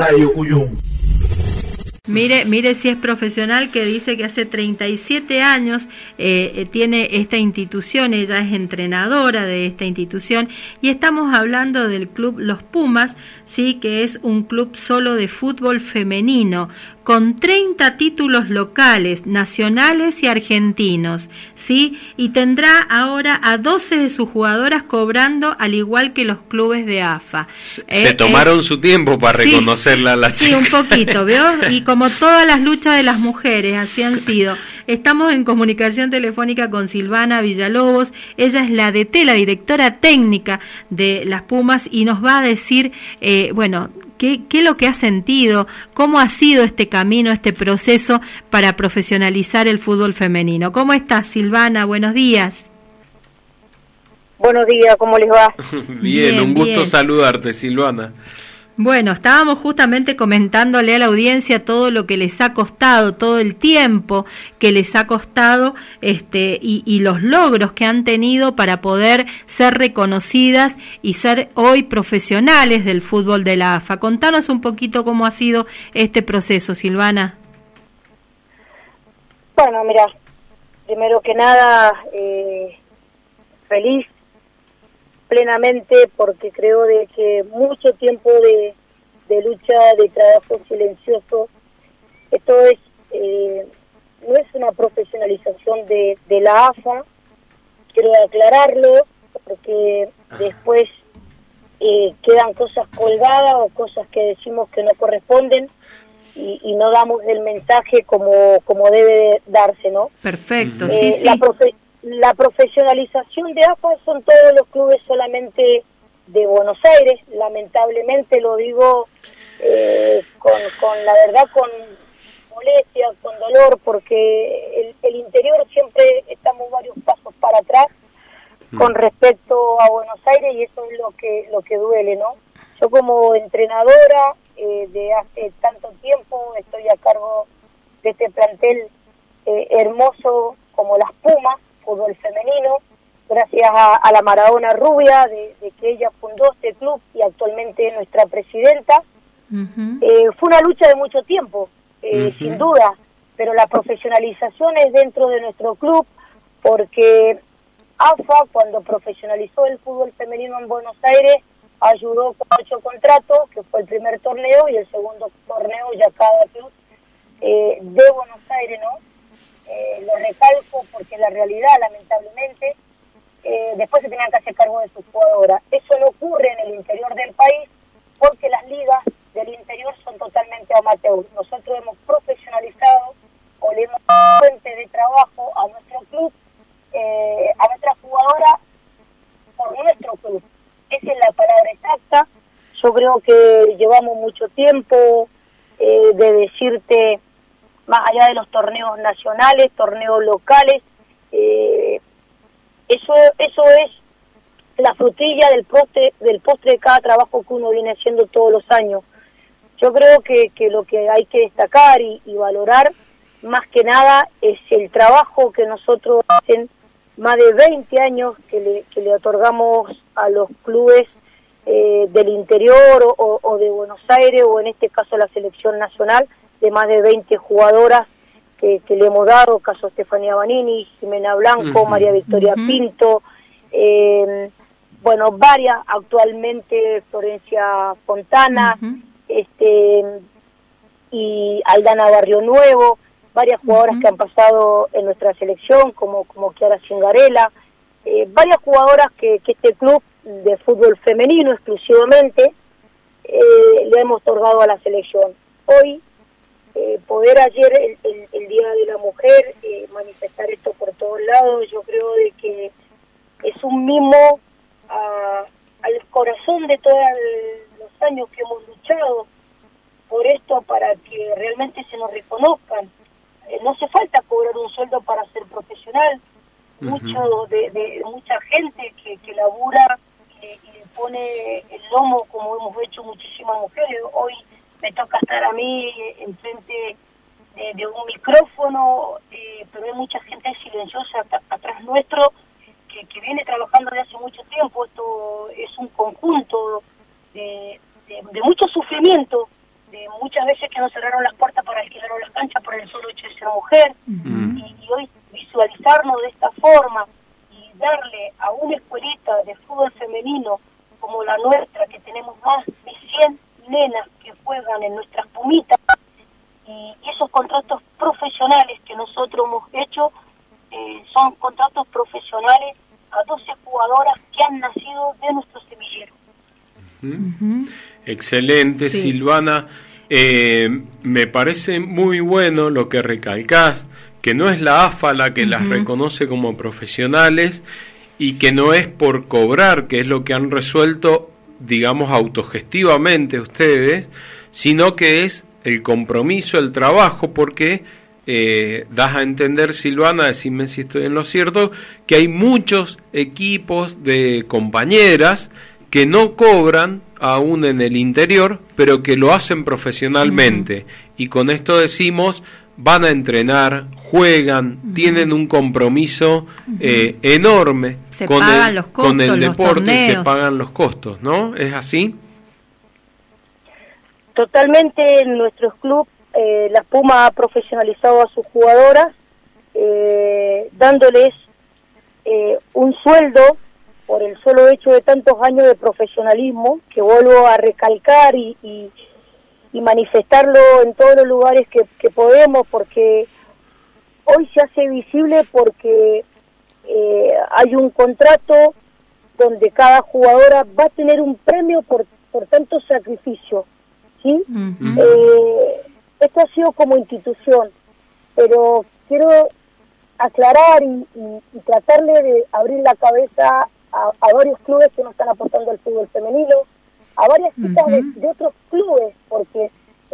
Radio Cuyum. Mire si es profesional, que dice que hace 37 años tiene esta institución, ella es entrenadora de esta institución, y estamos hablando del club Los Pumas, sí, que es un club solo de fútbol femenino, con 30 títulos locales, nacionales y argentinos, ¿sí? Y tendrá ahora a 12 de sus jugadoras cobrando, al igual que los clubes de AFA. Se tomaron su tiempo para reconocerla a la chica. Sí, un poquito, ¿veo? Y como todas las luchas de las mujeres, así han sido. Estamos en comunicación telefónica con Silvana Villalobos, ella es la DT, la directora técnica de las Pumas, y nos va a decir, ¿qué es lo que ha sentido? ¿Cómo ha sido este camino, este proceso para profesionalizar el fútbol femenino? ¿Cómo estás, Silvana? Buenos días. Buenos días, ¿cómo les va? Bien, un gusto saludarte, Silvana. Bueno, estábamos justamente comentándole a la audiencia todo lo que les ha costado, todo el tiempo que les ha costado, y los logros que han tenido para poder ser reconocidas y ser hoy profesionales del fútbol de la AFA. Contanos un poquito cómo ha sido este proceso, Silvana. Bueno, mira, primero que nada, feliz plenamente, porque creo de que mucho tiempo de lucha, de trabajo silencioso, esto es no es una profesionalización de la AFA, quiero aclararlo, porque después quedan cosas colgadas o cosas que decimos que no corresponden y no damos el mensaje como debe darse, ¿no? Perfecto, sí. La profesionalización de AFA son todos los clubes solamente de Buenos Aires, lamentablemente lo digo con la verdad, con molestia, con dolor, porque el interior siempre estamos varios pasos para atrás con respecto a Buenos Aires, y eso es lo que duele, ¿no? Yo como entrenadora de hace tanto tiempo estoy a cargo de este plantel hermoso como las Pumas, fútbol femenino, gracias a la Maradona Rubia, de que ella fundó este club y actualmente es nuestra presidenta. Fue una lucha de mucho tiempo, sin duda, pero la profesionalización es dentro de nuestro club, porque AFA, cuando profesionalizó el fútbol femenino en Buenos Aires, ayudó con 8 contratos, que fue el primer torneo, y el segundo torneo ya cada club de Buenos Aires, ¿no? Lo recalco porque la realidad, lamentablemente, después se tenían que hacer cargo de sus jugadoras. Eso no ocurre en el interior del país, porque las ligas del interior son totalmente amateur. Nosotros hemos profesionalizado o le hemos dado fuente de trabajo a nuestro club, a nuestra jugadora, por nuestro club. Esa es la palabra exacta. Yo creo que llevamos mucho tiempo de decirte, más allá de los torneos nacionales, torneos locales, eso es la frutilla del postre de cada trabajo que uno viene haciendo todos los años. Yo creo que lo que hay que destacar y valorar más que nada es el trabajo que nosotros hacen más de 20 años que le otorgamos a los clubes del interior o de Buenos Aires, o en este caso la selección nacional, de más de 20 jugadoras que le hemos dado, caso Estefanía Banini, Jimena Blanco, María Victoria Pinto, varias actualmente, Florencia Fontana, y Aldana Barrio Nuevo, varias jugadoras que han pasado en nuestra selección, como Chiara Cingarella, varias jugadoras que este club de fútbol femenino exclusivamente le hemos otorgado a la selección. Hoy, poder ayer, el Día de la Mujer, manifestar esto por todos lados, yo creo de que es un mimo al corazón de todos los años que hemos luchado por esto, para que realmente se nos reconozcan. No hace falta cobrar un sueldo para ser profesional. Mucha gente que labura y le pone el lomo, como hemos hecho muchísimas mujeres. Hoy me toca estar a mí enfrente de un micrófono, pero hay mucha gente silenciosa atrás nuestro que viene trabajando desde hace mucho tiempo. Esto es un conjunto de mucho sufrimiento, de muchas veces que nos cerraron las puertas para alquilar las canchas por el solo hecho de ser mujer, y hoy visualizarnos de esta forma y darle a una escuelita de fútbol femenino como la nuestra, que tenemos más de 100 nenas que juegan en nuestras pumitas, y esos contratos profesionales que nosotros hemos hecho son contratos profesionales a 12 jugadoras que han nacido de nuestro semillero. Excelente, sí. Silvana, me parece muy bueno lo que recalcás, que no es la AFA la que las reconoce como profesionales y que no es por cobrar, que es lo que han resuelto, digamos, autogestivamente ustedes, sino que es el compromiso, el trabajo, porque das a entender, Silvana, decime si estoy en lo cierto, que hay muchos equipos de compañeras que no cobran aún en el interior, pero que lo hacen profesionalmente. Y con esto decimos, van a entrenar, juegan, tienen un compromiso enorme con el deporte, se pagan los costos, ¿no? ¿Es así? Totalmente. En nuestros clubes, la Puma ha profesionalizado a sus jugadoras, dándoles un sueldo por el solo hecho de tantos años de profesionalismo, que vuelvo a recalcar y manifestarlo en todos los lugares que podemos, porque hoy se hace visible, porque hay un contrato donde cada jugadora va a tener un premio por tanto sacrificio, ¿sí? Esto ha sido como institución, pero quiero aclarar y tratarle de abrir la cabeza a varios clubes que nos están aportando al fútbol femenino, a varias chicas de otros clubes, porque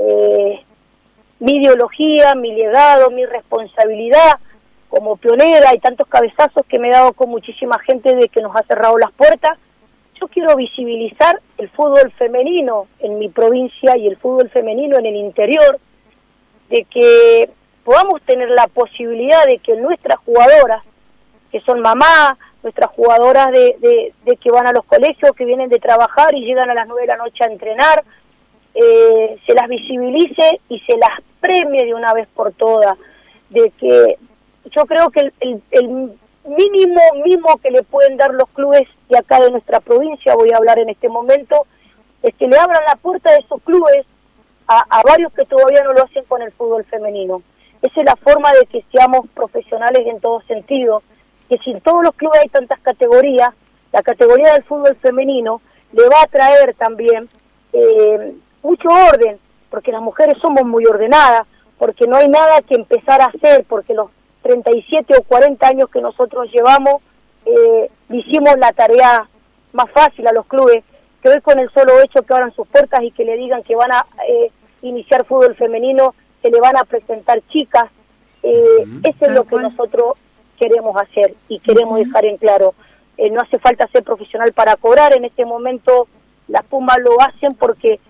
mi ideología, mi legado, mi responsabilidad como pionera y tantos cabezazos que me he dado con muchísima gente de que nos ha cerrado las puertas, yo quiero visibilizar el fútbol femenino en mi provincia y el fútbol femenino en el interior, de que podamos tener la posibilidad de que nuestras jugadoras, que son mamás, nuestras jugadoras de que van a los colegios, que vienen de trabajar y llegan a las 9 de la noche a entrenar, se las visibilice y se las premie de una vez por todas. De que yo creo que el mínimo que le pueden dar los clubes de acá de nuestra provincia, voy a hablar en este momento, es que le abran la puerta de esos clubes a varios que todavía no lo hacen con el fútbol femenino. Esa es la forma de que seamos profesionales en todo sentido, que si en todos los clubes hay tantas categorías, la categoría del fútbol femenino le va a traer también mucho orden, porque las mujeres somos muy ordenadas, porque no hay nada que empezar a hacer, porque los 37 o 40 años que nosotros llevamos, hicimos la tarea más fácil a los clubes, que hoy con el solo hecho que abran sus puertas y que le digan que van a iniciar fútbol femenino, se le van a presentar chicas, eso es lo que nosotros queremos hacer y queremos dejar en claro. No hace falta ser profesional para cobrar. En este momento las Pumas lo hacen porque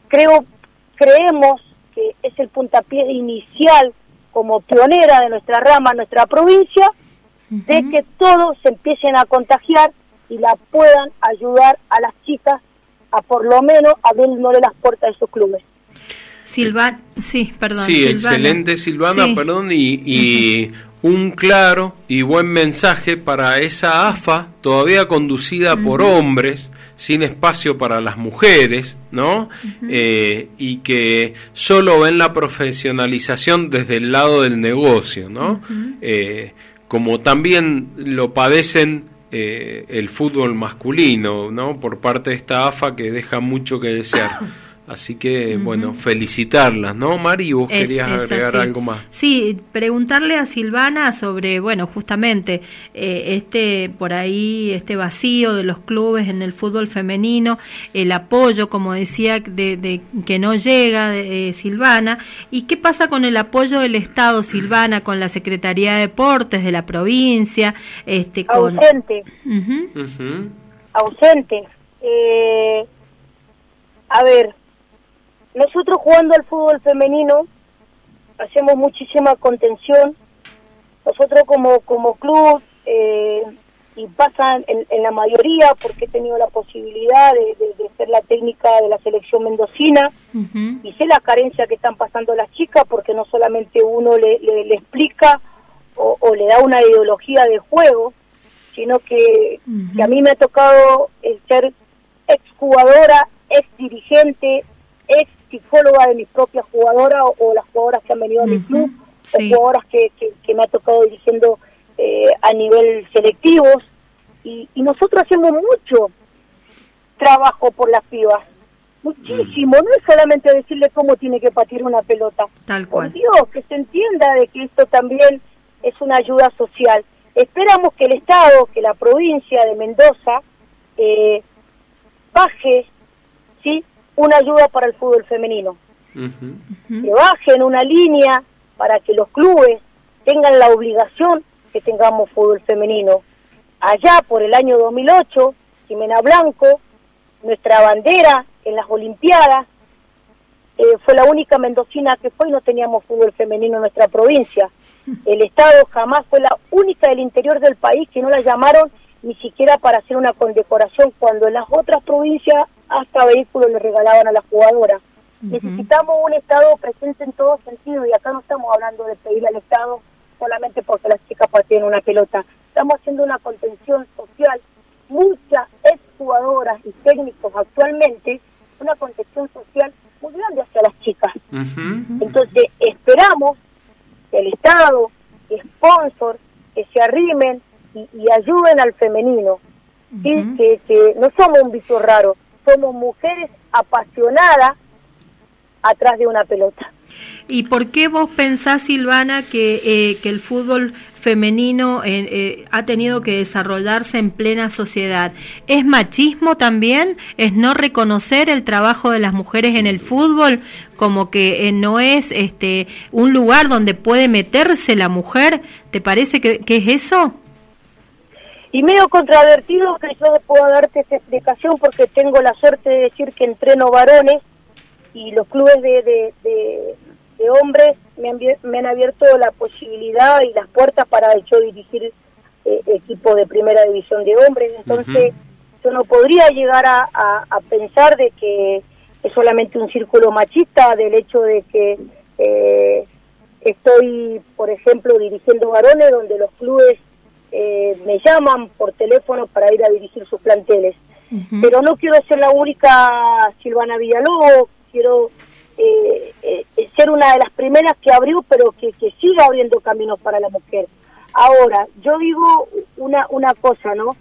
creemos que es el puntapié inicial como pionera de nuestra rama, nuestra provincia, de que todos se empiecen a contagiar y la puedan ayudar a las chicas a por lo menos abriéndole las puertas de sus clubes. Silvana, sí, perdón. Sí, Silvana. Excelente, Silvana, sí. Perdón, y un claro y buen mensaje para esa AFA todavía conducida por hombres, sin espacio para las mujeres, ¿no? Y que solo ven la profesionalización desde el lado del negocio, ¿no? Como también lo padecen el fútbol masculino, ¿no? Por parte de esta AFA que deja mucho que desear. Así que, bueno, felicitarlas, ¿no, Mari? ¿Vos querías agregar algo más? Sí, preguntarle a Silvana sobre, bueno, justamente por ahí, este vacío de los clubes en el fútbol femenino, el apoyo, como decía, de que no llega, Silvana, y qué pasa con el apoyo del Estado, Silvana, con la Secretaría de Deportes de la provincia, ausente. Ausente. A ver, nosotros jugando al fútbol femenino hacemos muchísima contención. Nosotros como club y pasa en la mayoría, porque he tenido la posibilidad de ser la técnica de la selección mendocina, y sé la carencia que están pasando las chicas, porque no solamente uno le explica o le da una ideología de juego, sino que a mí me ha tocado ser exjugadora, ex dirigente, ex psicóloga de mis propias jugadoras o las jugadoras que han venido a mi club, o jugadoras que me ha tocado dirigiendo a nivel selectivos, y nosotros hacemos mucho trabajo por las pibas, muchísimo, no es solamente decirle cómo tiene que patear una pelota, tal cual. Por Dios, que se entienda de que esto también es una ayuda social. Esperamos que el Estado, que la provincia de Mendoza baje, ¿sí?, una ayuda para el fútbol femenino, que bajen una línea para que los clubes tengan la obligación que tengamos fútbol femenino. Allá por el año 2008, Jimena Blanco, nuestra bandera en las Olimpiadas, fue la única mendocina que fue y no teníamos fútbol femenino en nuestra provincia. El Estado jamás fue la única del interior del país que no la llamaron ni siquiera para hacer una condecoración, cuando en las otras provincias hasta vehículos le regalaban a las jugadoras. Necesitamos un Estado presente en todo sentido, y acá no estamos hablando de pedirle al Estado solamente porque las chicas pateen una pelota. Estamos haciendo una contención social, muchas exjugadoras y técnicos actualmente, una contención social muy grande hacia las chicas. Entonces esperamos que el Estado, que sponsor, que se arrimen y ayuden al femenino, ¿sí? Que no somos un bicho raro, somos mujeres apasionadas atrás de una pelota. ¿Y por qué vos pensás, Silvana, que el fútbol femenino ha tenido que desarrollarse en plena sociedad? ¿Es machismo también? ¿Es no reconocer el trabajo de las mujeres en el fútbol? Como que no es un lugar donde puede meterse la mujer. ¿Te parece que es eso? Y medio contravertido, que yo puedo darte esta explicación, porque tengo la suerte de decir que entreno varones, y los clubes de hombres me han abierto la posibilidad y las puertas para yo dirigir equipos de primera división de hombres. Entonces yo no podría llegar a pensar de que es solamente un círculo machista, del hecho de que estoy, por ejemplo, dirigiendo varones, donde los clubes me llaman por teléfono para ir a dirigir sus planteles. Pero no quiero ser la única Silvana Villalobos, quiero ser una de las primeras que abrió, pero que siga abriendo caminos para la mujer. Ahora, yo digo una cosa, ¿no?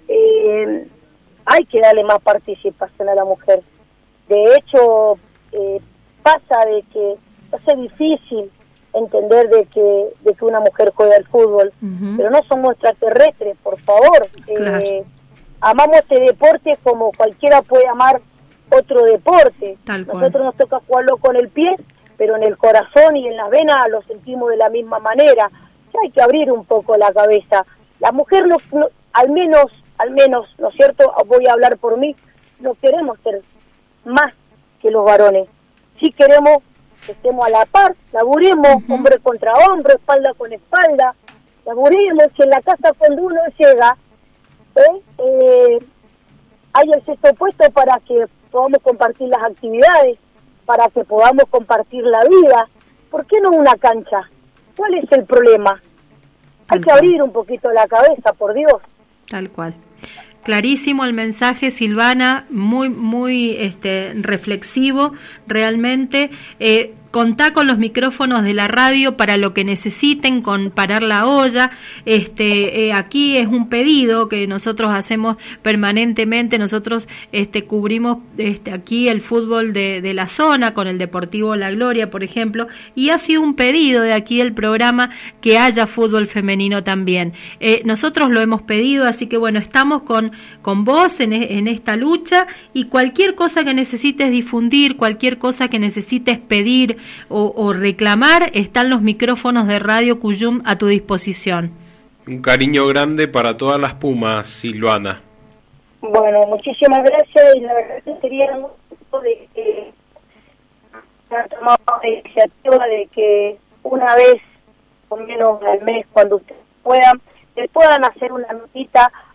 Hay que darle más participación a la mujer. De hecho, pasa de que hace difícil entender de que una mujer juega al fútbol, pero no somos extraterrestres, por favor. Claro. Amamos este deporte como cualquiera puede amar otro deporte. Nosotros nos toca jugarlo con el pie, pero en el corazón y en las venas lo sentimos de la misma manera. Ya hay que abrir un poco la cabeza. La mujer, no, al menos, ¿no es cierto? Voy a hablar por mí, no queremos ser más que los varones. Sí queremos que estemos a la par, laburemos hombre contra hombre, espalda con espalda, laburemos, que en la casa cuando uno llega, hay el sexto puesto para que podamos compartir las actividades, para que podamos compartir la vida. ¿Por qué no una cancha? ¿Cuál es el problema? Hay que abrir un poquito la cabeza, por Dios. Tal cual. Clarísimo el mensaje, Silvana, muy reflexivo, realmente. Contá con los micrófonos de la radio para lo que necesiten, con parar la olla. Aquí es un pedido que nosotros hacemos permanentemente. Nosotros cubrimos aquí el fútbol de la zona con el Deportivo La Gloria, por ejemplo, y ha sido un pedido de aquí del programa que haya fútbol femenino también. Nosotros lo hemos pedido, así que bueno, estamos con vos en esta lucha, y cualquier cosa que necesites difundir, cualquier cosa que necesites pedir o reclamar, están los micrófonos de Radio Cuyum a tu disposición. Un cariño grande para todas las Pumas, Silvana. Bueno, muchísimas gracias, y la verdad que sería un gusto de que tomado la iniciativa de que una vez o menos al mes, cuando ustedes puedan, le puedan hacer una notita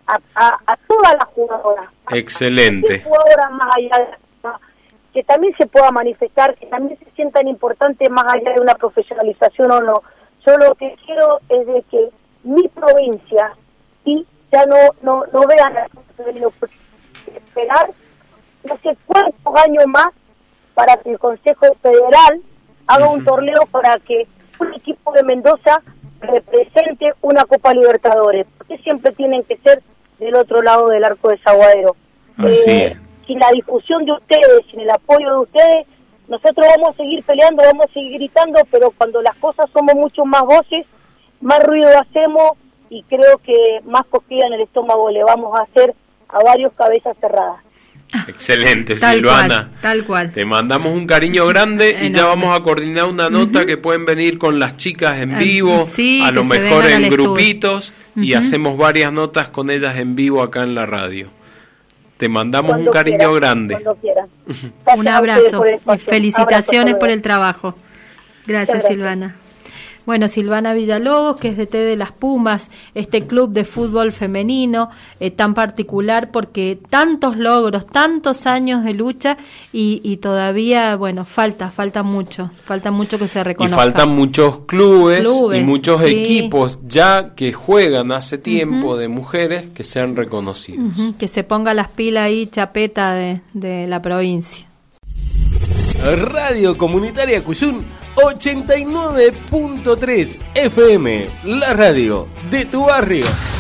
a todas las jugadoras. Excelente. Jugadoras más allá de que también se pueda manifestar, que también se sientan importantes más allá de una profesionalización o no. Yo lo que quiero es de que mi provincia ya no vean a esperar no sé cuántos años más para que el Consejo Federal haga un torneo para que un equipo de Mendoza represente una Copa Libertadores, porque siempre tienen que ser del otro lado del Arco de Saguadero. Sin la difusión de ustedes, sin el apoyo de ustedes, nosotros vamos a seguir peleando, vamos a seguir gritando, pero cuando las cosas somos mucho más voces, más ruido hacemos, y creo que más cosquilla en el estómago le vamos a hacer a varios cabezas cerradas. Excelente, Silvana. Tal cual. Te mandamos un cariño grande y ya vamos a coordinar una nota que pueden venir con las chicas en vivo, a lo mejor en grupitos, y hacemos varias notas con ellas en vivo acá en la radio. Te mandamos un cariño grande. Un abrazo y felicitaciones por el trabajo. Gracias, Silvana. Bueno, Silvana Villalobos, que es DT de las Pumas, este club de fútbol femenino tan particular, porque tantos logros, tantos años de lucha y todavía, bueno, falta mucho que se reconozca. Y faltan muchos clubes y muchos equipos ya que juegan hace tiempo de mujeres que sean reconocidos. Que se ponga las pilas ahí, Chapeta de la provincia. Radio Comunitaria Cuyún 89.3 FM, la radio de tu barrio.